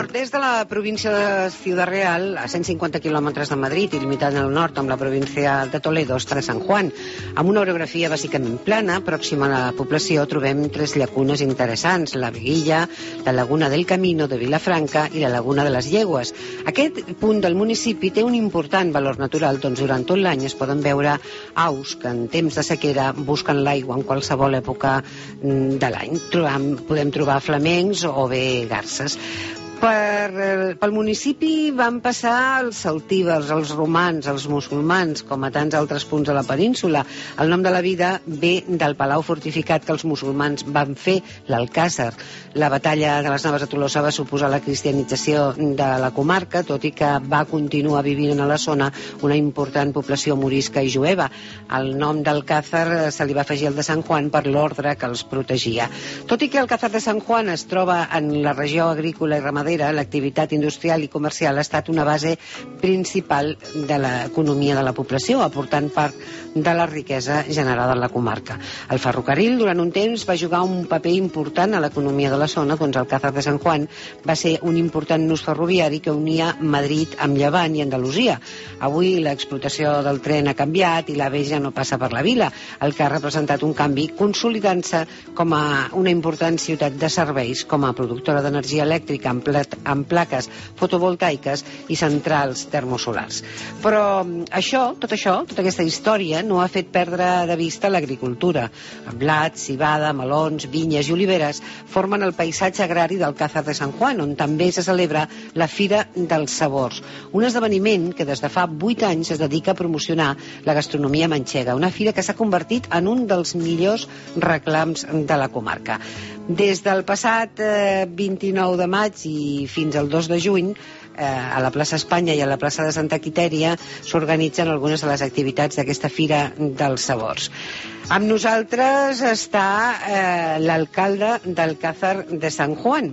Des de la província de Ciudad Real, a 150 quilòmetres de Madrid i limitant al nord amb la província de Toledo, està de San Juan. Amb una orografia bàsicament plana, pròxima a la població, trobem 3 llacunes interessants: la Veguilla, la Laguna del Camino de Vilafranca i la Laguna de les Llegües. Aquest punt del municipi té un important valor natural, doncs durant tot l'any es poden veure aus que en temps de sequera busquen l'aigua en qualsevol època de l'any. Podem trobar flamencs o bé garses. Pel municipi van passar els celtibers, els romans, els musulmans, com a tants altres punts de la península. El nom de la vila ve del palau fortificat que els musulmans van fer, l'Alcàsser. La batalla de les Naves de Tolosa va suposar la cristianització de la comarca, tot i que va continuar vivint a la zona una important població morisca i jueva. El nom d'Alcàsser se li va afegir el de Sant Juan per l'ordre que els protegia. Tot i que Alcàsser de Sant Juan es troba en la regió agrícola i ramadera, l'activitat industrial i comercial ha estat una base principal de l'economia de la població, aportant part de la riquesa generada en la comarca. El ferrocarril durant un temps va jugar un paper important a l'economia de la zona, doncs Alcázar de San Juan va ser un important nus ferroviari que unia Madrid amb Llevant i Andalusia. Avui l'explotació del tren ha canviat i l'AVE ja no passa per la vila, el que ha representat un canvi consolidant-se com a una important ciutat de serveis, com a productora d'energia elèctrica amb plaques fotovoltaiques i centrals termosolars. Però tota aquesta història no ha fet perdre de vista l'agricultura. Blat, civada, melons, vinyes i oliveres formen el paisatge agrari d'Alcázar de San Juan, on també se celebra la Fira dels Sabors, un esdeveniment que des de fa 8 anys es dedica a promocionar la gastronomia manxega, una fira que s'ha convertit en un dels millors reclams de la comarca. Des del passat 29 de maig i fins al 2 de juny, a la plaça Espanya i a la plaça de Santa Quitèria s'organitzen algunes de les activitats d'aquesta Fira dels Sabors. Amb nosaltres està l'alcalde d'Alcázar de San Juan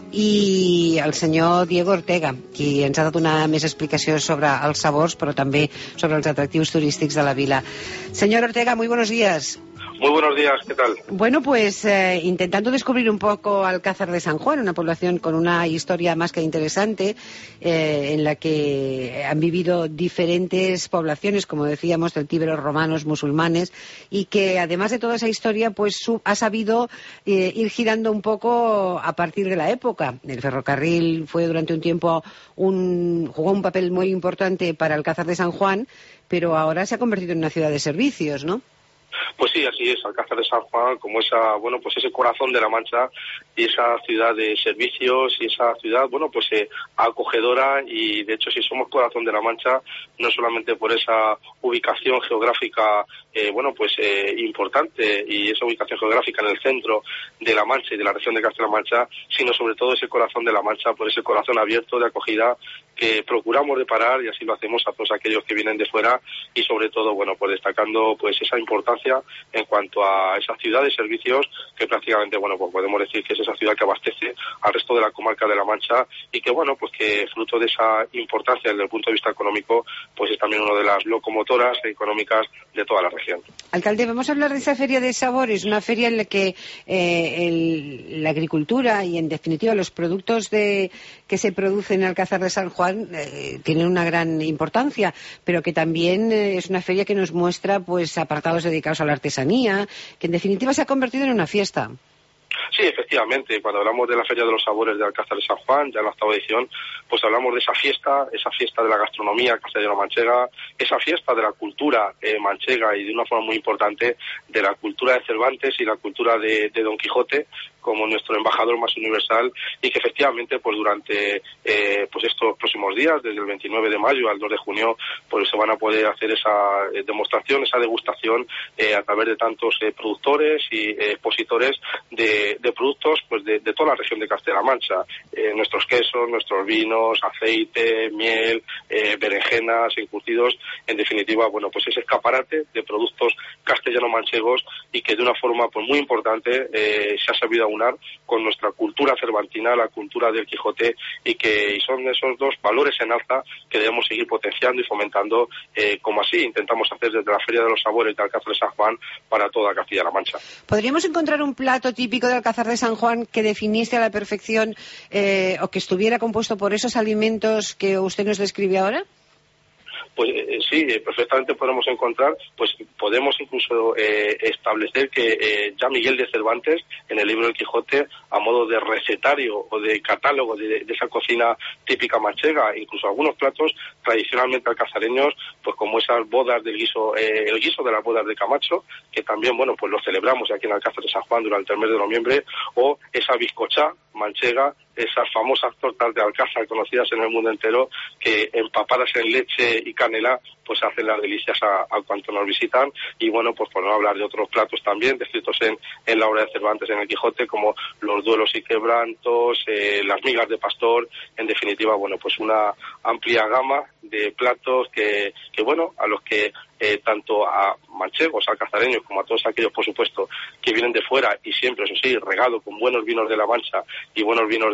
i el senyor Diego Ortega, qui ens ha de donar més explicació sobre els sabors, però també sobre els atractius turístics de la vila. Señor Ortega, muy buenos días. Muy buenos días, ¿qué tal? Bueno, pues intentando descubrir un poco Alcázar de San Juan, una población con una historia más que interesante, en la que han vivido diferentes poblaciones, como decíamos, celtíberos, romanos, musulmanes, y que además de toda esa historia, pues ha sabido ir girando un poco a partir de la época. El ferrocarril fue durante un tiempo jugó un papel muy importante para Alcázar de San Juan, pero ahora se ha convertido en una ciudad de servicios, ¿no? Pues sí, así es, Alcázar de San Juan, como ese corazón de la Mancha y esa ciudad de servicios y esa ciudad, acogedora, y de hecho si somos corazón de la Mancha, no solamente por esa ubicación geográfica, importante, y esa ubicación geográfica en el centro de la Mancha y de la región de Castilla-La Mancha, sino sobre todo ese corazón de la Mancha, por ese corazón abierto de acogida que procuramos reparar, y así lo hacemos a todos aquellos que vienen de fuera, y sobre todo, destacando esa importancia en cuanto a esa ciudad de servicios que prácticamente, podemos decir que es esa ciudad que abastece al resto de la comarca de La Mancha, y que, que fruto de esa importancia desde el punto de vista económico, pues es también una de las locomotoras económicas de toda la región. Alcalde, vamos a hablar de esa feria de sabores, una feria en la que la agricultura y, en definitiva, los productos que se producen en Alcázar de San Juan tienen una gran importancia, pero que también es una feria que nos muestra apartados dedicados a la artesanía, que en definitiva se ha convertido en una fiesta. Sí, efectivamente, cuando hablamos de la Feria de los Sabores de Alcázar de San Juan, ya en la 8ª edición, pues hablamos de esa fiesta de la gastronomía castellano-manchega, esa fiesta de la cultura manchega, y de una forma muy importante de la cultura de Cervantes y la cultura de Don Quijote, como nuestro embajador más universal, y que efectivamente durante estos próximos días, desde el 29 de mayo al 2 de junio, se van a poder hacer esa demostración, esa degustación a través de tantos productores y expositores de productos de toda la región de Castilla-La Mancha, nuestros quesos, nuestros vinos, aceite, miel, berenjenas, encurtidos, en definitiva, ese escaparate de productos castellano-manchegos y que de una forma pues muy importante se ha sabido aunar con nuestra cultura cervantina, la cultura del Quijote, y son esos dos valores en alza que debemos seguir potenciando y fomentando, como así intentamos hacer desde la Feria de los Sabores de Alcázar de San Juan para toda Castilla-La Mancha. ¿Podríamos encontrar un plato típico de Alcázar de San Juan que definiese a la perfección o que estuviera compuesto por esos alimentos que usted nos describe ahora? Pues sí, perfectamente podemos encontrar, pues podemos incluso establecer que ya Miguel de Cervantes, en el libro del Quijote, a modo de recetario o de catálogo de esa cocina típica manchega, incluso algunos platos tradicionalmente alcazareños, pues como esas bodas del guiso, el guiso de las bodas de Camacho, que también, bueno, pues lo celebramos aquí en Alcázar de San Juan durante el mes de noviembre, o esa bizcochá manchega, esas famosas tortas de Alcázar conocidas en el mundo entero, que empapadas en leche y canela, pues hacen las delicias a cuanto nos visitan. Y bueno, pues por no hablar de otros platos también descritos en la obra de Cervantes, en el Quijote, como los duelos y quebrantos, las migas de pastor, en definitiva, bueno, pues una amplia gama de platos que bueno, a los que tanto a manchegos, a alcazareños, como a todos aquellos, por supuesto, que vienen de fuera, y siempre, eso sí, regado con buenos vinos de La Mancha y buenos vinos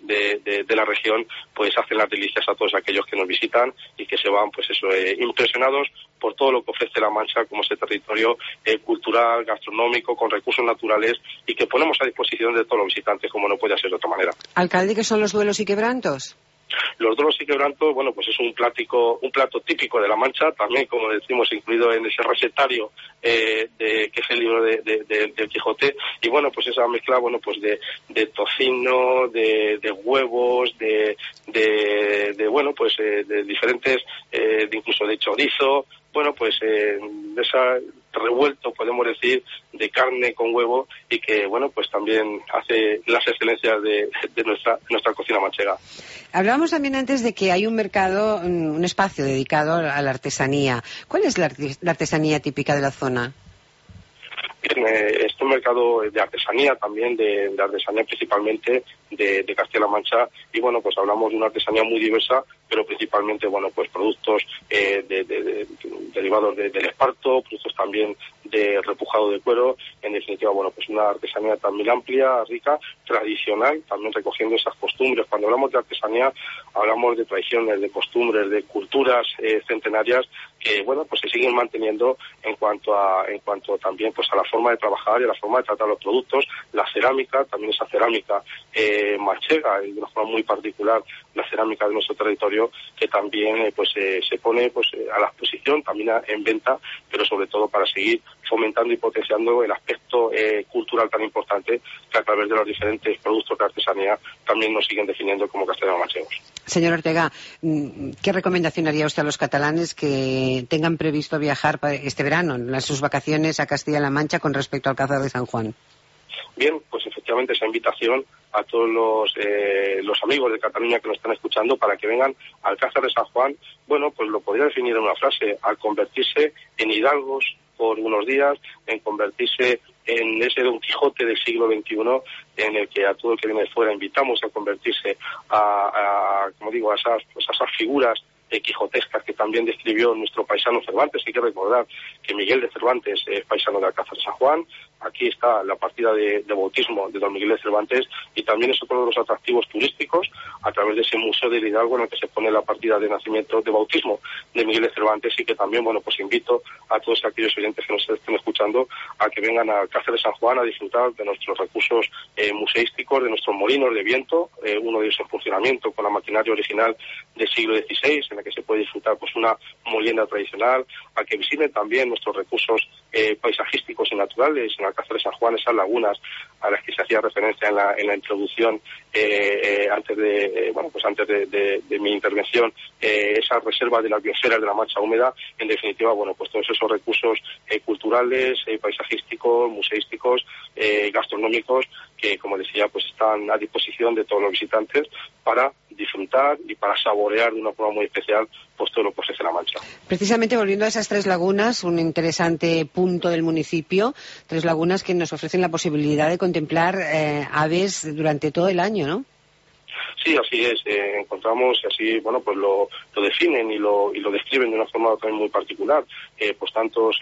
de la región, pues hacen las delicias a todos aquellos que nos visitan y que se van, pues eso, impresionados por todo lo que ofrece La Mancha como ese territorio cultural, gastronómico, con recursos naturales, y que ponemos a disposición de todos los visitantes, como no puede ser de otra manera. Alcalde, ¿qué son los duelos y quebrantos? Los duelos y quebrantos, bueno, pues es un plato típico de La Mancha, también, como decimos, incluido en ese recetario que es el libro del Quijote, y bueno, pues esa mezcla, bueno, pues de tocino, de huevos, de bueno, pues de diferentes, incluso de chorizo, bueno, pues de esa revuelto, podemos decir, de carne con huevo, y que, bueno, pues también hace las excelencias de nuestra cocina manchega. Hablábamos también antes de que hay un mercado, un espacio dedicado a la artesanía. ¿Cuál es la artesanía típica de la zona? Este mercado de artesanía también, de artesanía principalmente de Castilla-La Mancha, y bueno, pues hablamos de una artesanía muy diversa, pero principalmente, bueno, pues productos derivados del esparto, productos también de repujado de cuero, en definitiva, bueno, pues una artesanía también amplia, rica, tradicional, también recogiendo esas costumbres. Cuando hablamos de artesanía, hablamos de tradiciones, de costumbres, de culturas centenarias que, bueno, pues se siguen manteniendo en cuanto también pues a la forma de trabajar y a la forma de tratar los productos, la cerámica, también esa cerámica manchega, y de una forma muy particular la cerámica de nuestro territorio, que también pues se pone pues a la exposición, también en venta, pero sobre todo para seguir fomentando y potenciando el aspecto cultural tan importante que a través de los diferentes productos de artesanía también nos siguen definiendo como castellano-manchegos. Señor Ortega, ¿qué recomendación haría usted a los catalanes que tengan previsto viajar este verano, en sus vacaciones a Castilla-La Mancha, con respecto al Alcázar de San Juan? Bien, pues efectivamente esa invitación a todos los amigos de Cataluña que nos están escuchando para que vengan al Alcázar de San Juan, bueno, pues lo podría definir en una frase: al convertirse en hidalgos por unos días, en convertirse en ese Don Quijote del siglo XXI, en el que a todo el que viene de fuera invitamos a convertirse como digo, a esas figuras quijotescas que también describió nuestro paisano Cervantes. Hay que recordar que Miguel de Cervantes es paisano de Alcázar de San Juan. Aquí está la partida de bautismo de don Miguel de Cervantes, y también es otro de los atractivos turísticos a través de ese Museo del Hidalgo en el que se pone la partida de nacimiento, de bautismo de Miguel de Cervantes, y que también, bueno, pues invito a todos aquellos oyentes que nos estén escuchando a que vengan a Alcázar de San Juan a disfrutar de nuestros recursos museísticos, de nuestros molinos de viento, uno de ellos en funcionamiento con la maquinaria original del siglo XVI, en la que se puede disfrutar pues una molienda tradicional, a que visiten también nuestros recursos paisajísticos y naturales en Alcázar de San Juan, esas lagunas a las que se hacía referencia en la introducción antes de mi intervención, esa reserva de las biosferas de la Mancha Húmeda. En definitiva, bueno, pues todos esos recursos culturales, paisajísticos, museísticos, gastronómicos, que, como decía, pues están a disposición de todos los visitantes para disfrutar y para saborear de una forma muy especial pues todo lo que ofrece La Mancha. Precisamente volviendo a esas tres lagunas, un interesante punto del municipio, tres lagunas que nos ofrecen la posibilidad de contemplar aves durante todo el año, ¿no? Sí, así es. Encontramos, y así, bueno, pues lo definen y lo describen de una forma también muy particular. Pues tantos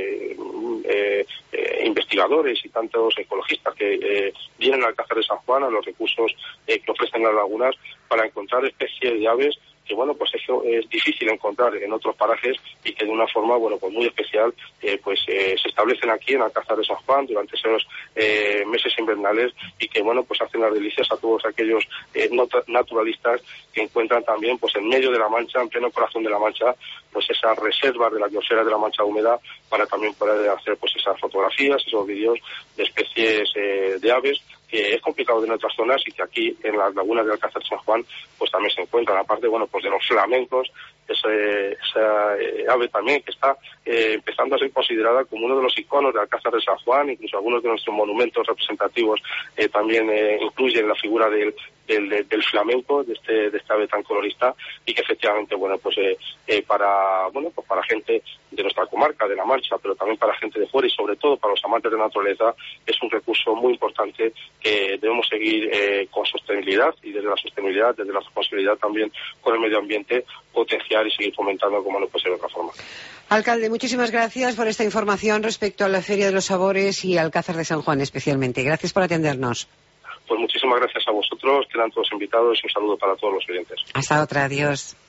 investigadores y tantos ecologistas que vienen al Alcázar de San Juan, a los recursos que ofrecen las lagunas, para encontrar especies de aves que, bueno, pues eso es difícil encontrar en otros parajes y que de una forma, bueno, pues muy especial, se establecen aquí en Alcázar de San Juan durante esos meses invernales y que, bueno, pues hacen las delicias a todos aquellos naturalistas que encuentran también, pues en medio de la Mancha, en pleno corazón de la Mancha, pues esas reservas de la biosfera de la Mancha húmeda para también poder hacer pues esas fotografías, esos vídeos de especies de aves que es complicado en otras zonas y que aquí en las lagunas de Alcázar de San Juan pues también se encuentran, aparte, bueno, pues de los flamencos, esa ave también que está empezando a ser considerada como uno de los iconos de Alcázar de San Juan. Incluso algunos de nuestros monumentos representativos también incluyen la figura del flamenco, de esta ave tan colorista, y que efectivamente, bueno, pues para gente de nuestra comarca, de La Mancha, pero también para gente de fuera y sobre todo para los amantes de la naturaleza, es un recurso muy importante que debemos seguir con sostenibilidad, y desde la sostenibilidad, desde la responsabilidad también con el medio ambiente, potenciar y seguir fomentando como no puede ser de otra forma. Alcalde, muchísimas gracias por esta información respecto a la Feria de los Sabores y Alcázar de San Juan especialmente. Gracias por atendernos. Pues muchísimas gracias a vosotros, quedan todos invitados y un saludo para todos los oyentes. Hasta otra, adiós.